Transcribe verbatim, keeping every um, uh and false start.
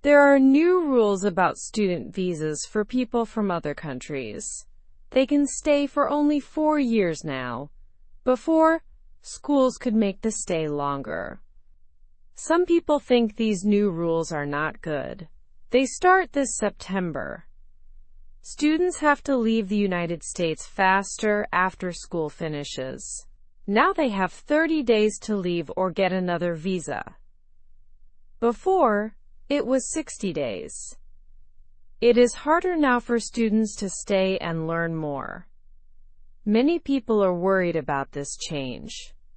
There are new rules about student visas for people from other countries. They can stay for only four years now. Before, schools could make the stay longer. Some people think these new rules are not good. They start this September. Students have to leave the United States faster after school finishes. Now they have thirty days to leave or get another visa. Before, it was sixty days. It is harder now for students to stay and learn more. Many people are worried about this change.